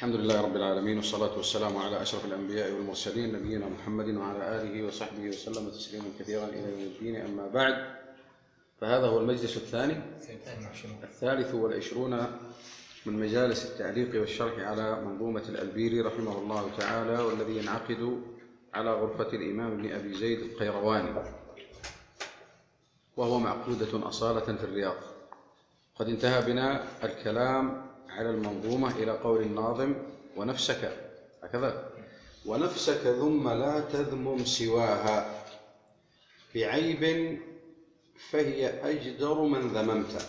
الحمد لله رب العالمين، والصلاة والسلام على أشرف الأنبياء والمرسلين نبينا محمد وعلى آله وصحبه وسلم تسليما كثيرا إلى يوم الدين. أما بعد، فهذا هو المجلس الثالث والعشرون من مجالس التعليق والشرح على منظومة الألبيري رحمه الله تعالى، والذي ينعقد على غرفة الإمام ابن أبي زيد القيرواني، وهو معقودة أصالة في الرياض. قد انتهى بنا الكلام على المنظومة إلى قول الناظم: ونفسك هكذا ونفسك ثم لا تذمم سواها بعيب فهي أجدر من ذممت.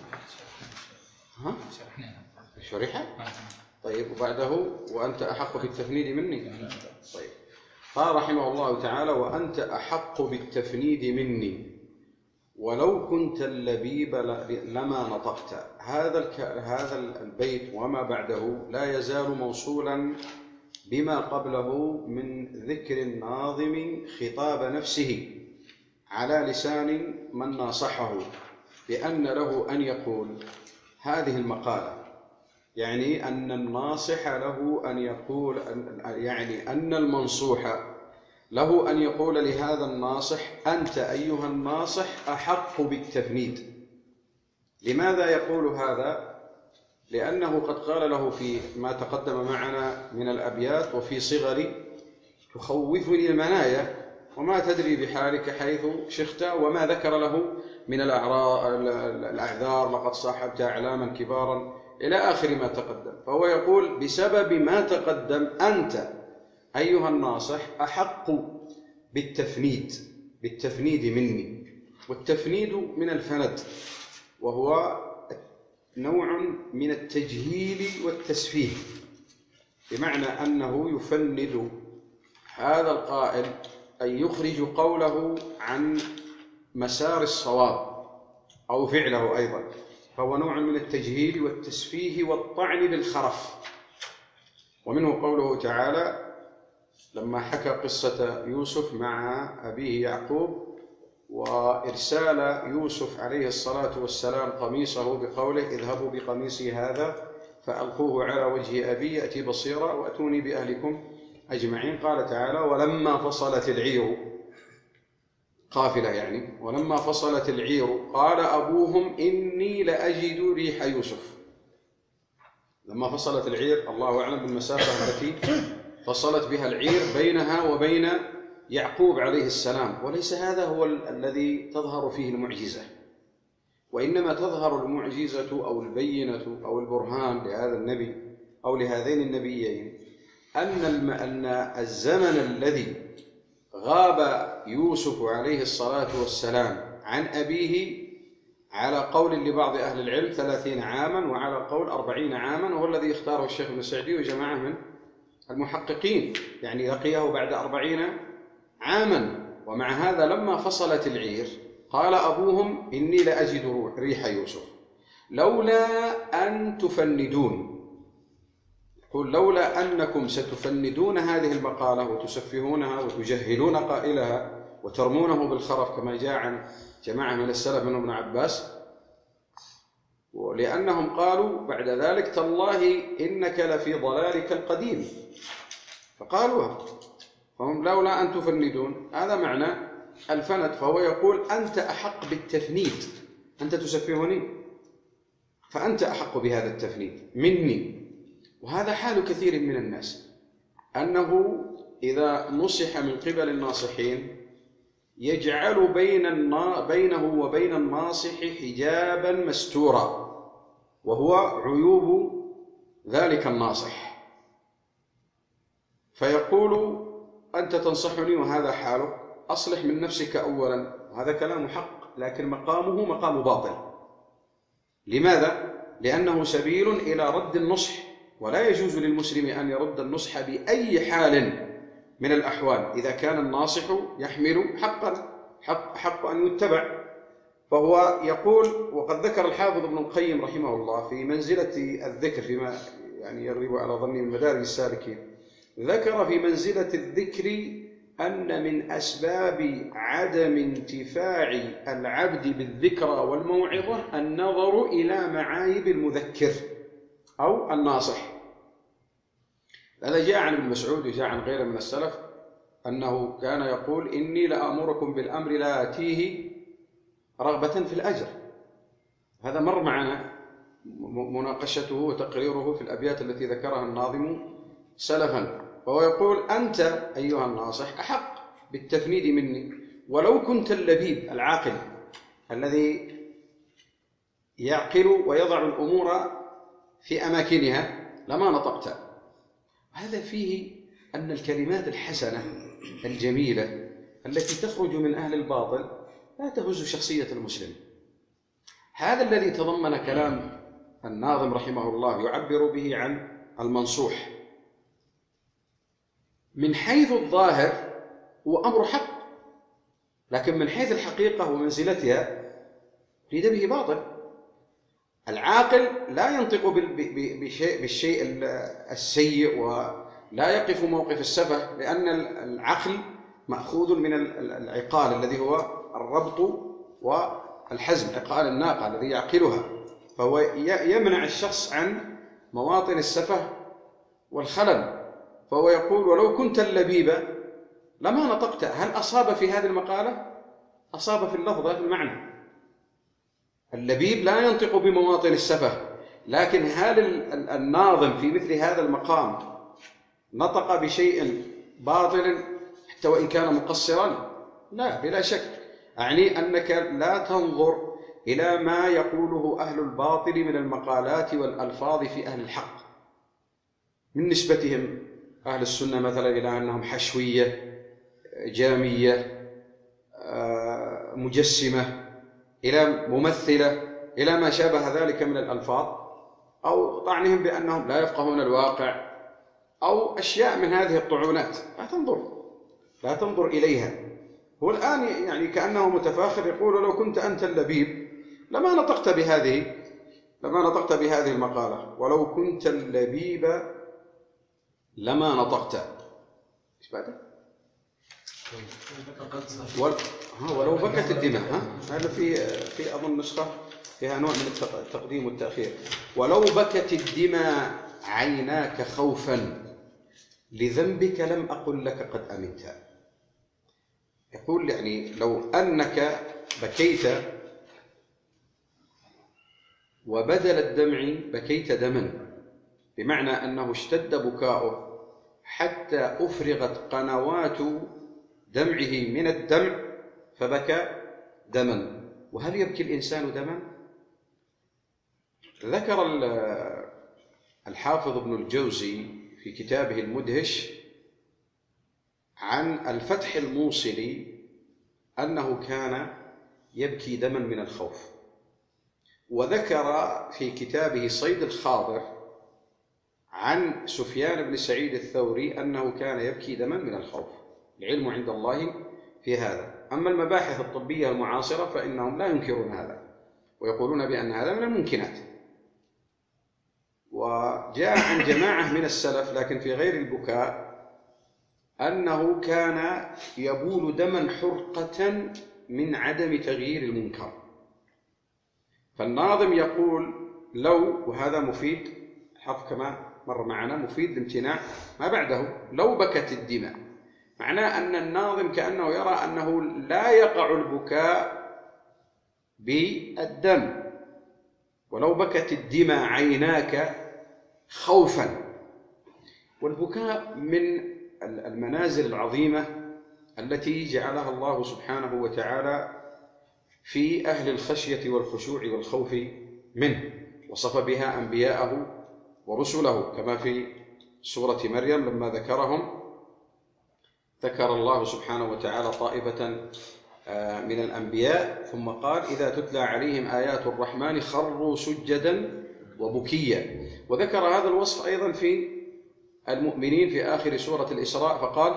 شرحة؟ طيب، وبعده: وأنت أحق بالتفنيد مني. طيب، قال رحمه الله تعالى: وأنت أحق بالتفنيد مني ولو كنت اللبيب لما نطقت. هذا البيت وما بعده لا يزال موصولا بما قبله من ذكر الناظم خطاب نفسه على لسان من ناصحه بأن له أن يقول هذه المقالة، يعني أن الناصح له أن يقول، يعني أن المنصوح له أن يقول لهذا الناصح: أنت أيها الناصح أحق بالتفنيد. لماذا يقول هذا؟ لأنه قد قال له في ما تقدم معنا من الأبيات: وفي صغري تخوفني المنايا وما تدري بحالك حيث شخت، وما ذكر له من الأعذار: لقد صاحبت أعلاما كبارا إلى آخر ما تقدم. فهو يقول بسبب ما تقدم: أنت أيها الناصح أحق بالتفنيد مني. والتفنيد من الفند، وهو نوع من التجهيل والتسفيه، بمعنى أنه يفند هذا القائل، أن يخرج قوله عن مسار الصواب أو فعله أيضا، فهو نوع من التجهيل والتسفيه والطعن بالخرف. ومنه قوله تعالى لما حكى قصة يوسف مع أبيه يعقوب، وإرسال يوسف عليه الصلاة والسلام قميصه بقوله: اذهبوا بقميصي هذا فألقوه على وجه أبي يأتي بصيرا وأتوني بأهلكم أجمعين. قال تعالى: ولما فصلت العير، قافلة يعني، ولما فصلت العير قال أبوهم إني لأجد ريح يوسف. لما فصلت العير، الله أعلم بالمسافة التي فصلت بها العير بينها وبين يعقوب عليه السلام، وليس هذا هو الذي تظهر فيه المعجزة، وإنما تظهر المعجزة أو البينة أو البرهان لهذا النبي أو لهذين النبيين أن الزمن الذي غاب يوسف عليه الصلاة والسلام عن أبيه، على قول لبعض أهل العلم 30 عاما، وعلى قول 40 عاما، وهو الذي اختاره الشيخ ابن سعدي وجماعة من المحققين، يعني لقيه بعد 40 عاما. ومع هذا لما فصلت العير قال أبوهم إني لأجد ريح يوسف لولا أن تفندون. قل لولا أنكم ستفندون هذه المقالة وتسفهونها وتجهلون قائلها وترمونه بالخرف كما جاء عن جماعة من السلف من ابن عباس، ولأنهم قالوا بعد ذلك: تالله إنك لفي ضلالك القديم، فقالوها. فهم لولا أن تفندون، هذا معنى الفند. فهو يقول: أنت أحق بالتفنيد، أنت تسفهني فأنت أحق بهذا التفنيد مني. وهذا حال كثير من الناس، أنه إذا نصح من قبل الناصحين يجعل بينه وبين الناصح حجابا مستورا، وهو عيوب ذلك الناصح، فيقول: أنت تنصحني وهذا حالك، أصلح من نفسك أولا. وهذا كلام حق، لكن مقامه مقام باطل. لماذا؟ لأنه سبيل إلى رد النصح، ولا يجوز للمسلم أن يرد النصح بأي حال من الأحوال إذا كان الناصح يحمل حق أن يتبع. فهو يقول، وقد ذكر الحافظ ابن القيم رحمه الله في منزلة الذكر فيما يعني يغلب على ظني من مدارج السالكين، ذكر في منزلة الذكر أن من أسباب عدم انتفاع العبد بالذكرى والموعظة النظر إلى معايب المذكر أو الناصح. هذا جاء عن ابن مسعود وجاء عن غيره من السلف أنه كان يقول: إني لأمركم بالأمر لا آتيه رغبة في الأجر. هذا مر معنا مناقشته وتقريره في الأبيات التي ذكرها الناظم سلفا، وهو يقول: أنت أيها الناصح أحق بالتفنيد مني، ولو كنت اللبيب العاقل الذي يعقل ويضع الأمور في أماكنها لما نطقت. هذا فيه أن الكلمات الحسنة الجميلة التي تخرج من أهل الباطل لا تهز شخصية المسلم. هذا الذي تضمن كلام الناظم رحمه الله يعبر به عن المنصوح. من حيث الظاهر هو أمر حق، لكن من حيث الحقيقة ومنزلتها ريد به باطل. العاقل لا ينطق بالشيء السيء ولا يقف موقف السفه، لأن العقل مأخوذ من العقال الذي هو الربط والحزم، عقال الناقة الذي يعقلها، فهو يمنع الشخص عن مواطن السفه والخلل. فهو يقول: ولو كنت اللبيب لما نطقت. هل أصاب في هذه المقالة؟ أصاب في اللفظ في المعنى. اللبيب لا ينطق بمواطن السفه، لكن هل الناظم في مثل هذا المقام نطق بشيء باطل حتى وإن كان مقصرا؟ لا، بلا شك. أعني أنك لا تنظر إلى ما يقوله أهل الباطل من المقالات والألفاظ في أهل الحق، من نسبتهم أهل السنة مثلا إلى أنهم حشوية، جامية، مجسمة، إلى ممثلة، إلى ما شابه ذلك من الألفاظ، أو طعنهم بأنهم لا يفقهون الواقع، أو أشياء من هذه الطعونات. لا تنظر إليها. هو الآن يعني كأنه متفاخر يقول: لو كنت أنت اللبيب لما نطقت بهذه المقالة. ولو كنت اللبيب لما نطقت. إيش بعده؟ ولو بكت الدماء. هذا في أظن نسخة فيها نوع من التقديم والتأخير. ولو بكت الدماء عيناك خوفا لذنبك لم أقل لك قد أمنت. يقول يعني لو أنك بكيت وبدل الدمع بكيت دما، بمعنى أنه اشتد بكاؤه حتى أفرغت قنوات دمعه من الدمع فبكى دما. وهل يبكي الإنسان دما؟ ذكر الحافظ ابن الجوزي في كتابه المدهش عن الفتح الموصلي أنه كان يبكي دما من الخوف، وذكر في كتابه صيد الخاطر عن سفيان بن سعيد الثوري أنه كان يبكي دما من الخوف. العلم عند الله في هذا. أما المباحث الطبية المعاصرة فإنهم لا ينكرون هذا ويقولون بأن هذا من الممكنات. وجاء عن جماعة من السلف لكن في غير البكاء أنه كان يبول دما حرقة من عدم تغيير المنكر. فالناظم يقول لو، وهذا مفيد، حرف كما مر معنا مفيد لامتناع ما بعده، لو بكت الدماء، معناه أن الناظم كأنه يرى أنه لا يقع البكاء بالدم. ولو بكت الدماء عيناك خوفا. والبكاء من المنازل العظيمة التي جعلها الله سبحانه وتعالى في أهل الخشية والخشوع والخوف منه، وصف بها أنبياءه ورسله، كما في سورة مريم لما ذكرهم ذكر الله سبحانه وتعالى طائفة من الأنبياء ثم قال: إذا تتلى عليهم آيات الرحمن خروا سجدا وبكيا. وذكر هذا الوصف أيضا في المؤمنين في آخر سورة الإسراء فقال: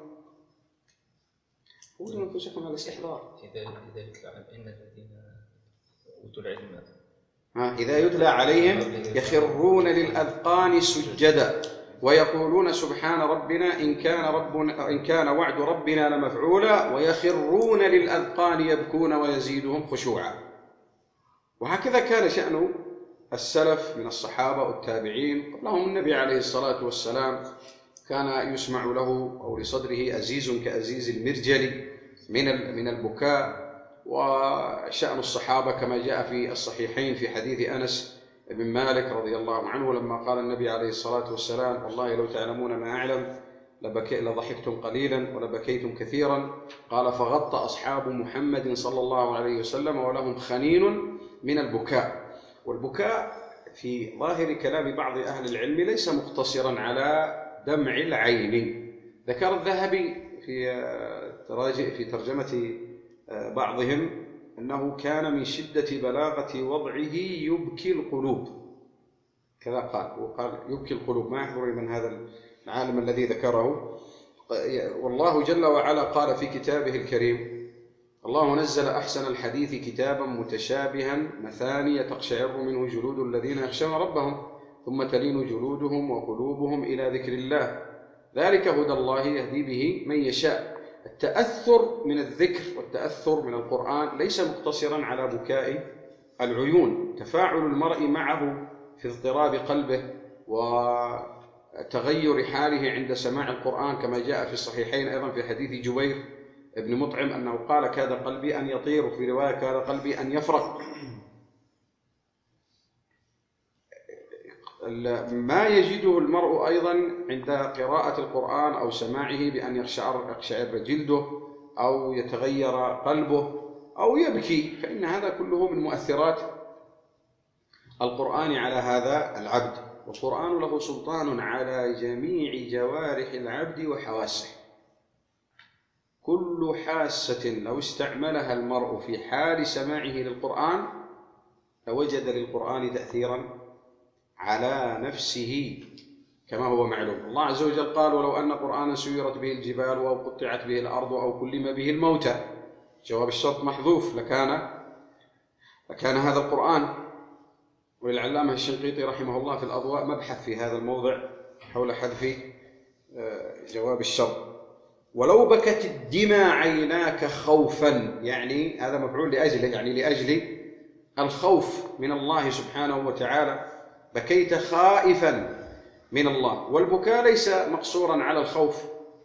قولوا أنفسكم على الاستحضار. إذا يتلى عليهم الذين أوتوا العلم إذا يتلى عليهم يخرون للأذقان سجدا ويقولون سبحان ربنا إن كان وعد ربنا لمفعولا ويخرون للأذقان يبكون ويزيدهم خشوعا. وهكذا كان شأن السلف من الصحابة والتابعين قبلهم النبي عليه الصلاة والسلام كان يسمع له أو لصدره أزيز كأزيز المرجل من البكاء. وشأن الصحابة كما جاء في الصحيحين في حديث أنس بن مالك رضي الله عنه لما قال النبي عليه الصلاة والسلام: والله لو تعلمون ما أعلم لضحكتم قليلا ولبكيتم كثيرا. قال: فغطى أصحاب محمد صلى الله عليه وسلم ولهم خنين من البكاء. والبكاء في ظاهر كلام بعض أهل العلم ليس مقتصرا على دمع العين. ذكر الذهبي في ترجمة بعضهم أنه كان من شدة بلاغة وضعه يبكي القلوب، كذا قال، وقال يبكي القلوب. ما يحضر من هذا العالم الذي ذكره. والله جل وعلا قال في كتابه الكريم: الله نزل أحسن الحديث كتابا متشابها مثانية تقشعر منه جلود الذين يخشون ربهم ثم تلين جلودهم وقلوبهم إلى ذكر الله ذلك هدى الله يهدي به من يشاء. التأثر من الذكر والتأثر من القرآن ليس مقتصرا على بكاء العيون، تفاعل المرء معه في اضطراب قلبه وتغير حاله عند سماع القرآن، كما جاء في الصحيحين أيضا في حديث جبير ابن مطعم أنه قال: كاد قلبي أن يطير، وفي رواية: كاد قلبي أن يفرق. ما يجده المرء أيضا عند قراءة القرآن أو سماعه بأن يقشعر جلده أو يتغير قلبه أو يبكي، فإن هذا كله من مؤثرات القرآن على هذا العبد. والقرآن له سلطان على جميع جوارح العبد وحواسه. كل حاسة لو استعملها المرء في حال سماعه للقرآن لوجد للقرآن تأثيرا على نفسه كما هو معلوم. الله عز وجل قال: ولو أن قرآنا سيرت به الجبال أو قطعت به الأرض أو كلم به الموتى. جواب الشرط محذوف، لكان هذا القرآن. وللعلامة الشنقيطي رحمه الله في الأضواء مبحث في هذا الموضع حول حذف جواب الشرط. ولو بكت الدمى عيناك خوفا، يعني هذا مفعول لأجله، يعني لأجل الخوف من الله سبحانه وتعالى، بكيت خائفا من الله. والبكاء ليس مقصورا على الخوف،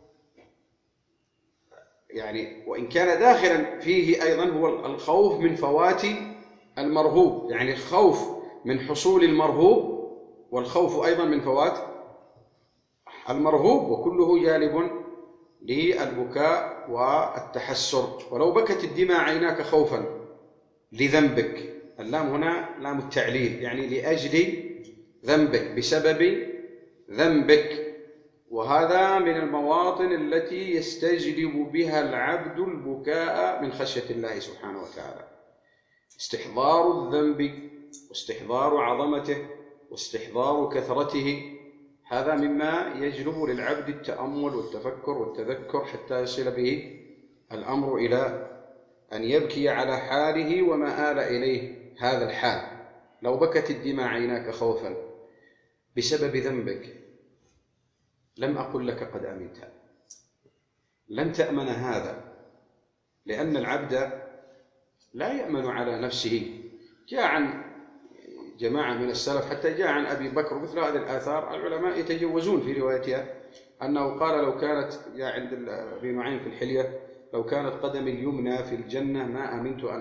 يعني وإن كان داخلا فيه أيضا هو الخوف من فوات المرهوب، يعني الخوف من حصول المرهوب والخوف أيضا من فوات المرهوب، وكله جالب للبكاء والتحسر. ولو بكت الدماء عيناك خوفا لذنبك، اللام هنا لام التعليل، يعني لأجل ذنبك، بسبب ذنبك. وهذا من المواطن التي يستجلب بها العبد البكاء من خشية الله سبحانه وتعالى. استحضار الذنب واستحضار عظمته واستحضار كثرته، هذا مما يجلب للعبد التأمل والتفكر والتذكر حتى يصل به الأمر إلى أن يبكي على حاله وما آل إليه هذا الحال. لو بكت الدماء عيناك خوفا بسبب ذنبك لم أقل لك قد أمنت، لن تأمن هذا، لأن العبد لا يأمن على نفسه. جاء عن جماعة من السلف، حتى جاء عن أبي بكر مثل هذه الآثار، العلماء يتجوزون في روايتها أنه قال: لو كانت، جاء عند ابن معين في الحلية: لو كانت قدمي اليمنى في الجنة ما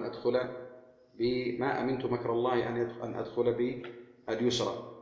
أمنت مكر الله أن أدخل باليسرى.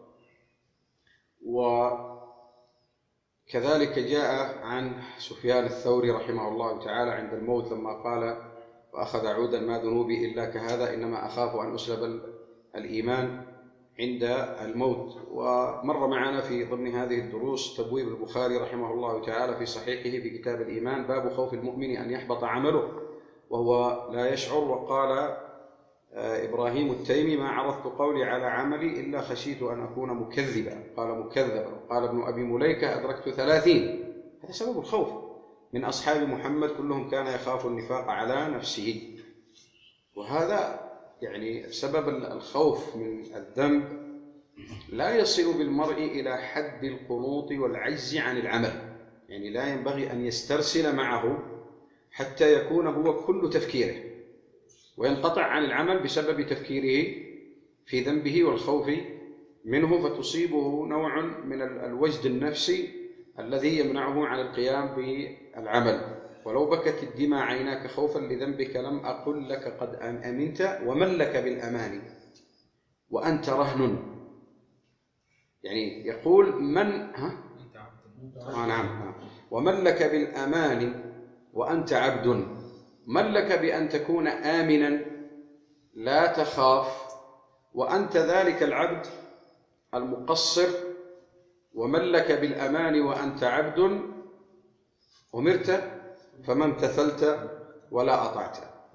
وكذلك جاء عن سفيان الثوري رحمه الله تعالى عند الموت لما قال: وأخذ عودا ما ذنوبي إلا كهذا إنما أخاف أن أسلب الإيمان عند الموت. ومر معنا في ضمن هذه الدروس تبويب البخاري رحمه الله تعالى في صحيحه في كتاب الإيمان: باب خوف المؤمن أن يحبط عمله وهو لا يشعر. وقال إبراهيم التيمي: ما عرضت قولي على عملي إلا خشيت أن أكون مكذبا. قال مكذبا. قال ابن أبي مليكة: أدركت 30. هذا سبب الخوف. من أصحاب محمد كلهم كان يخاف النفاق على نفسه. وهذا يعني سبب الخوف من الذنب لا يصل بالمرء إلى حد القنوط والعجز عن العمل، يعني لا ينبغي أن يسترسل معه حتى يكون هو كل تفكيره وينقطع عن العمل بسبب تفكيره في ذنبه والخوف منه، فتصيبه نوع من الوجد النفسي الذي يمنعه عن القيام بالعمل. ولو بكت الدماء عيناك خوفا لذنبك لم أقل لك قد أمنت ومن لك بالأمان وأنت رهن. يعني يقول من نعم ومن لك بالأمان وأنت عبد، من لك بأن تكون آمنا لا تخاف وأنت ذلك العبد المقصر، ومن لك بالأمان وأنت عبد أمرت فما امتثلت ولا أطعت.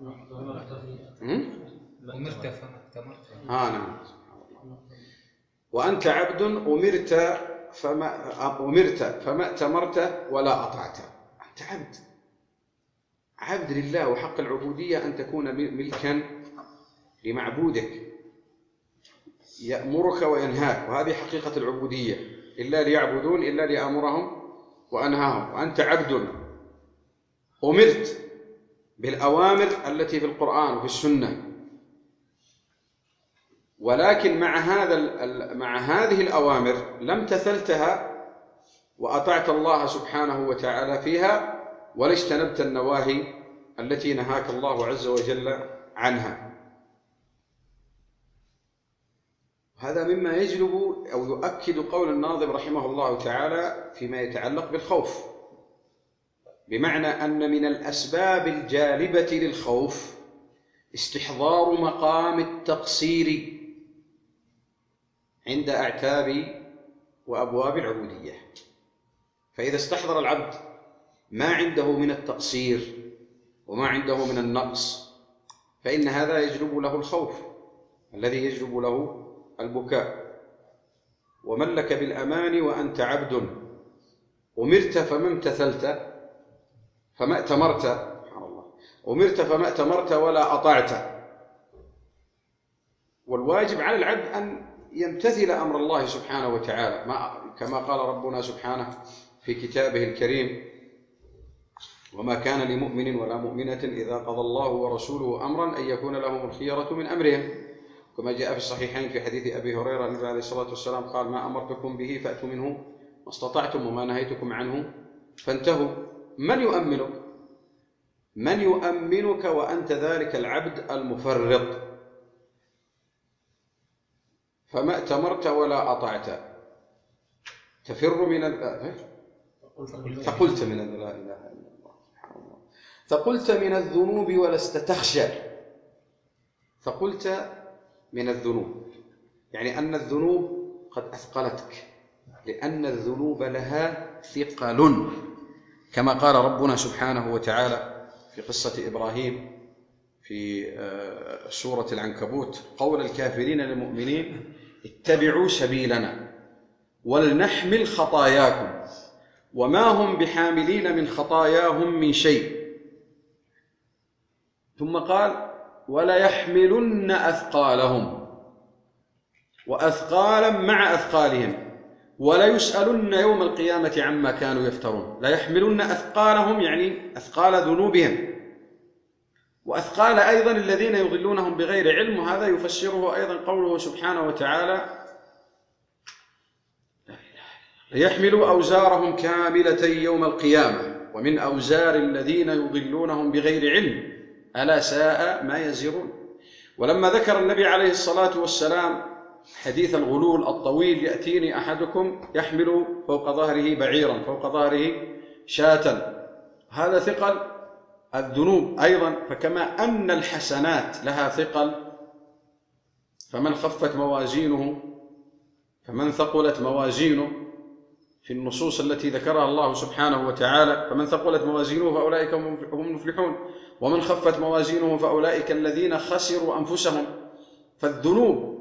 أمرت فما ائتمرت. نعم. وأنت عبد أمرت فما ائتمرت ولا أطعت. أنت عبد لله، وحق العبودية أن تكون ملكا لمعبودك يأمرك وينهاك، وهذه حقيقة العبودية، إلا ليعبدون إلا لأمرهم وأنهاهم. وأنت عبد أمرت بالأوامر التي في القرآن وفي السنة، ولكن مع هذه الأوامر لم امتثلتها وأطعت الله سبحانه وتعالى فيها، ولا اجتنبت النواهي التي نهاك الله عز وجل عنها. هذا مما يجلب أو يؤكد قول الناظم رحمه الله تعالى فيما يتعلق بالخوف، بمعنى أن من الأسباب الجالبة للخوف استحضار مقام التقصير عند أعتاب وأبواب العبودية. فإذا استحضر العبد ما عنده من التقصير وما عنده من النقص، فإن هذا يجلب له الخوف الذي يجلب له البكاء. ومن لك بالأمان وأنت عبد أمرت فما امتثلت فما ائتمرت، سبحان الله، أمرت فما ائتمرت ولا أطعت. والواجب على العبد أن يمتثل أمر الله سبحانه وتعالى، كما قال ربنا سبحانه في كتابه الكريم: وما كان لمؤمن ولا مؤمنة إذا قضى الله ورسوله أمرا أن يكون لهم الخيرة من أمرهم، كما جاء في الصحيحين في حديث أبي هريرة النبي عليه الصلاة والسلام قال: ما أمرتكم به فأتوا منه ما استطعتم وما نهيتكم عنه فانتهوا. من يؤمنك؟ من يؤمنك وأنت ذلك العبد المفرط؟ فما ائتمرت ولا أطعت، تفر من فقلت من لا إله إلا الله، سبحان الله، فقلت من الذنوب ولست تخشى. فقلت من الذنوب يعني أن الذنوب قد أثقلتك، لأن الذنوب لها ثقل، كما قال ربنا سبحانه وتعالى في قصة إبراهيم في سورة العنكبوت: قول الكافرين للمؤمنين اتبعوا سبيلنا ولنحمل خطاياكم وما هم بحاملين من خطاياهم من شيء. ثم قال: ولا يحملن أثقالهم وأثقالا مع أثقالهم ولا يسألن يوم القيامة عما كانوا يفترون. لا يحملن أثقالهم يعني أثقال ذنوبهم، وأثقال أيضا الذين يضلونهم بغير علم، وهذا يفسره أيضا قوله سبحانه وتعالى: ليحملوا أوزارهم كاملة يوم القيامة ومن أوزار الذين يضلونهم بغير علم ألا ساء ما يزرون. ولما ذكر النبي عليه الصلاة والسلام حديث الغلول الطويل: يأتيني أحدكم يحمل فوق ظهره بعيرا فوق ظهره شاة، هذا ثقل الذنوب أيضا. فكما أن الحسنات لها ثقل، فمن خفت موازينه فمن ثقلت موازينه في النصوص التي ذكرها الله سبحانه وتعالى: فمن ثقلت موازينه فأولئك هم المفلحون ومن خفت موازينه فأولئك الذين خسروا أنفسهم. فالذنوب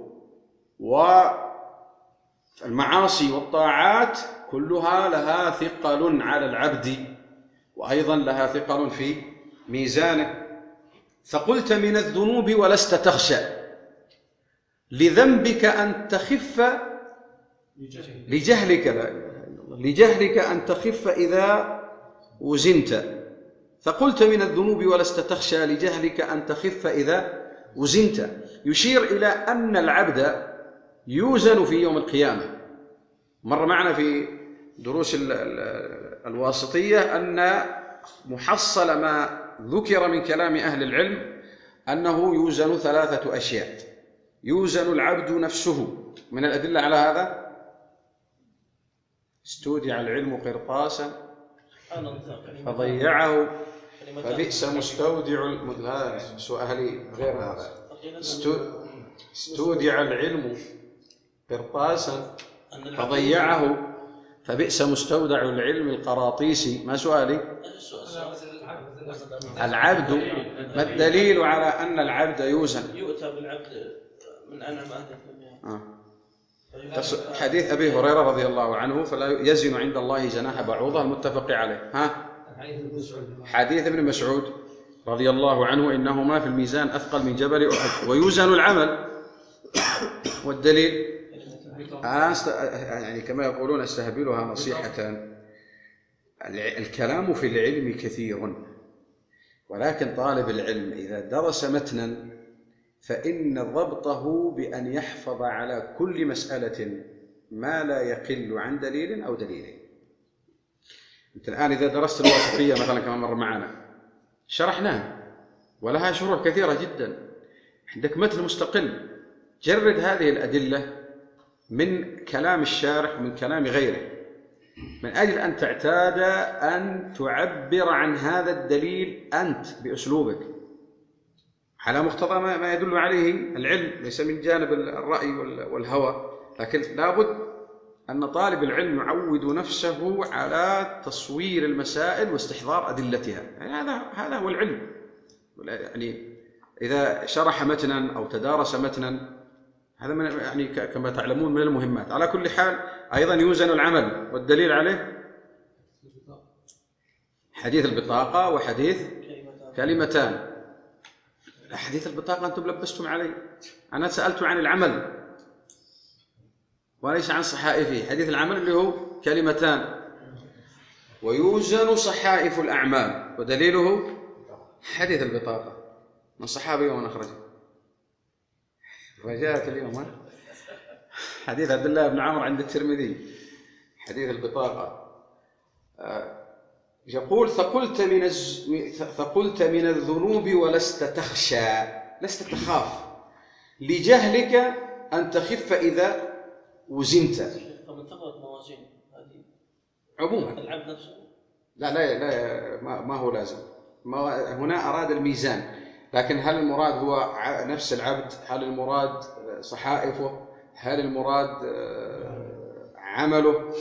والمعاصي والطاعات كلها لها ثقل على العبد، وأيضا لها ثقل في ميزانه. فقلت من الذنوب ولست تخشى لذنبك أن تخف لجهلك، لا إله إلا الله، لجهلك أن تخف إذا وزنت. فقلت من الذنوب ولست تخشى لجهلك أن تخف إذا وزنت، يشير إلى أن العبد يوزن في يوم القيامة. مر معنا في دروس الواسطية أن محصل ما ذكر من كلام أهل العلم أنه يوزن 3 أشياء. يوزن العبد نفسه، من الأدلة على هذا استودع العلم قرطاسا فضيعه فبئس مستودع هذا سؤالي غير هذا. استودع العلم قرطاسا فضيعه فبئس مستودع العلم القراطيسي. ما سؤالي؟ العبد، ما الدليل على أن العبد يوزن؟ يؤتى بالعبد من أنعم أهل الدنيا. حديث أبي هريرة رضي الله عنه فلا يزن عند الله جناح بعوضة المتفق عليه. حديث ابن مسعود رضي الله عنه إنهما في الميزان أثقل من جبل أحد ويوزن العمل. والدليل يعني كما يقولون استهبلها نصيحة. الكلام في العلم كثير، ولكن طالب العلم إذا درس متنا فإن ضبطه بأن يحفظ على كل مسألة ما لا يقل عن دليل أو دليلين. أنت الآن إذا درست الواسطية مثلا كما مر معنا شرحناها ولها شروح كثيرة جدا، عندك متن مستقل، جرد هذه الأدلة من كلام الشارح ومن كلام غيره من أجل أن تعتاد أن تعبر عن هذا الدليل أنت بأسلوبك على مقتضى ما يدل عليه العلم، ليس من جانب الرأي والهوى. لكن لابد أن طالب العلم يعود نفسه على تصوير المسائل واستحضار أدلتها. يعني هذا هو العلم. يعني إذا شرح متنا أو تدارس متنا هذا من يعني كما تعلمون من المهمات. على كل حال أيضا يوزن العمل، والدليل عليه حديث البطاقة وحديث كلمتان. حديث البطاقة أنتم لبستم علي، أنا سألت عن العمل وليس عن صحائفه. حديث العمل اللي هو كلمتان. ويوزن صحائف الأعمال، ودليله حديث البطاقة من صحابي ومن أخرجه. فجاءت اليوم حديث عبد الله بن عمرو عند الترمذي حديث البطاقة يقول ثقلت من الذنوب ولست تخشى، لست تخاف لجهلك أن تخف إذا وزنت. فمن ثقلت موازين هذه عموما العبد نفسه لا ما هو لازم. هنا أراد الميزان، لكن هل المراد هو نفس العبد؟ هل المراد صحائفه؟ هل المراد عمله؟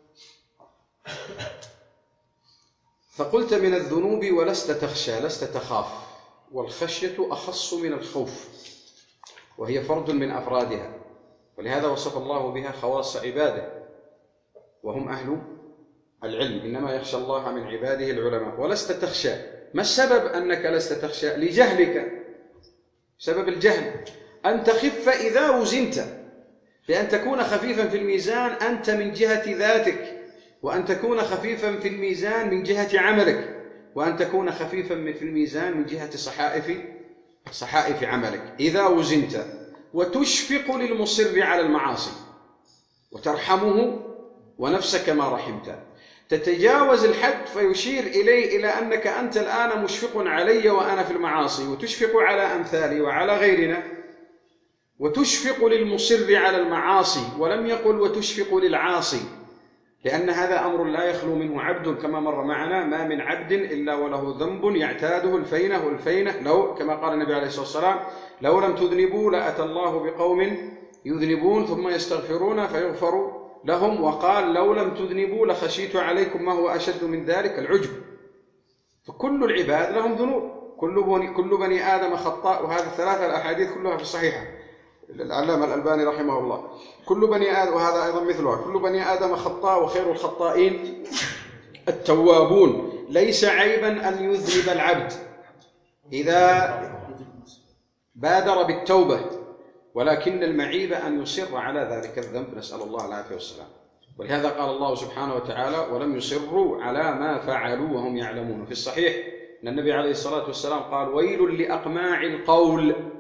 فقلت من الذنوب ولست تخشى، لست تخاف. والخشية أخص من الخوف، وهي فرد من أفرادها، ولهذا وصف الله بها خواص عباده وهم أهل العلم. إنما يخشى الله من عباده العلماء. ولست تخشى، ما السبب أنك لست تخشى؟ لجهلك، سبب الجهل أن تخف إذا وزنت، بأن تكون خفيفا في الميزان أنت من جهة ذاتك، وأن تكون خفيفا في الميزان من جهة عملك، وأن تكون خفيفا في الميزان من جهة صحائف عملك. إذا وزنت وتشفق للمصر على المعاصي وترحمه ونفسك ما رحمت، تتجاوز الحد فيشير إلى أنك أنت الآن مشفق علي وأنا في المعاصي، وتشفق على أمثالي وعلى غيرنا، وتشفق للمصر على المعاصي، ولم يقل وتشفق للعاصي، لأن هذا أمر لا يخلو منه عبد. كما مر معنا ما من عبد إلا وله ذنب يعتاده الفينة والفينة، لو كما قال النبي عليه الصلاة والسلام لو لم تذنبوا لأتى الله بقوم يذنبون ثم يستغفرون فيغفر لهم. وقال لو لم تذنبوا لخشيت عليكم ما هو أشد من ذلك، العجب. فكل العباد لهم ذنوب، كل بني آدم خطاء، وهذه الثلاثة الأحاديث كلها في الصحيحة العلامة الألباني رحمه الله. كل بني آدم، وهذا أيضا مثلها، كل بني آدم خطاء وخير الخطائين التوابون. ليس عيبا أن يذنب العبد إذا بادر بالتوبة، ولكن المعيب أن يصر على ذلك الذنب، نسأل الله العافية والسلام. ولهذا قال الله سبحانه وتعالى ولم يصروا على ما فعلوا وهم يعلمون. في الصحيح أن النبي عليه الصلاة والسلام قال ويل لأقماع القول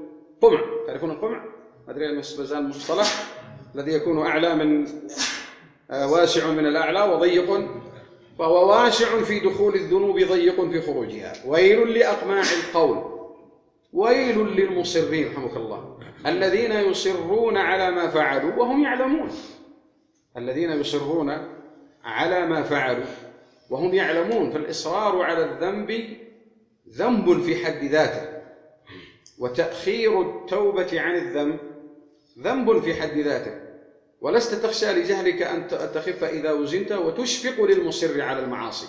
قمع، تعرفون القمع؟ ما أدري المزال المصطلح الذي يكون أعلى من واسع من الأعلى وضيق، فهو واسع في دخول الذنوب ضيق في خروجها. ويل لأقماع القول، ويل للمصرين رحمك الله، الذين يصرون على ما فعلوا وهم يعلمون. الذين يصرون على ما فعلوا وهم يعلمون. فالإصرار على الذنب ذنب في حد ذاته، وتأخير التوبة عن الذنب ذنب في حد ذاته. ولست تخشى لجهلك أن تخف إذا وزنت، وتشفق للمصر على المعاصي.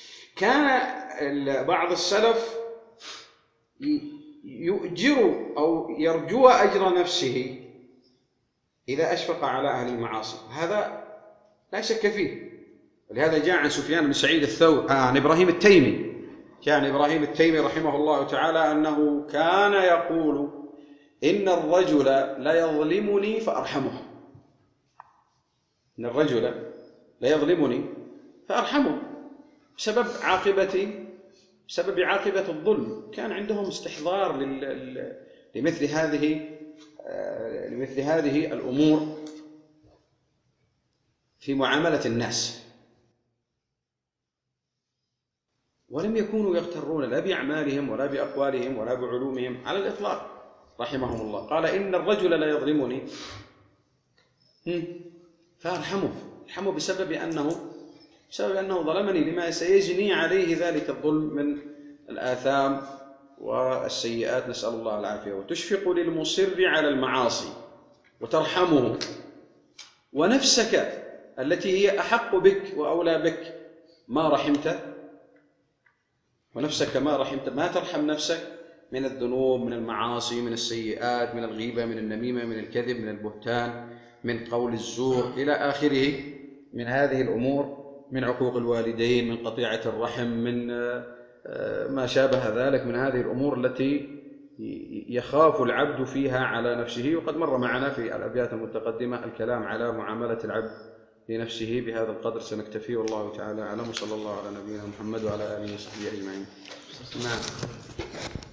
كان بعض السلف يؤجر أو يرجو أجر نفسه إذا أشفق على أهل المعاصي، هذا لا شك فيه. ولهذا جاء عن سفيان بن سعيد الثوري عن إبراهيم التيمي، كان إبراهيم التيمي رحمه الله تعالى أنه كان يقول: إن الرجل لا يظلمني فأرحمه. إن الرجل لا يظلمني فأرحمه بسبب عاقبة الظلم. كان عندهم استحضار لمثل هذه الأمور في معاملة الناس، ولم يكونوا يغترون لا بأعمالهم ولا بأقوالهم ولا بعلومهم على الإطلاق رحمهم الله. قال: إن الرجل لا يظلمني فأرحمه بسبب أنه ظلمني، لما سيجني عليه ذلك الظلم من الآثام والسيئات، نسأل الله العافية. وتشفق للمصر على المعاصي وترحمه، ونفسك التي هي أحق بك وأولى بك ما رحمت، ونفسك ما رحمت، ما ترحم نفسك من الذنوب، من المعاصي، من السيئات، من الغيبة، من النميمة، من الكذب، من البهتان، من قول الزور إلى آخره من هذه الأمور، من عقوق الوالدين، من قطيعة الرحم، من ما شابه ذلك من هذه الأمور التي يخاف العبد فيها على نفسه. وقد مر معنا في الأبيات المتقدمة الكلام على معاملة العبد لنفسه. بهذا القدر سنكتفي، والله تعالى أعلم، وصلى الله على نبينا محمد وعلى آله وصحبه أجمعين. نعم.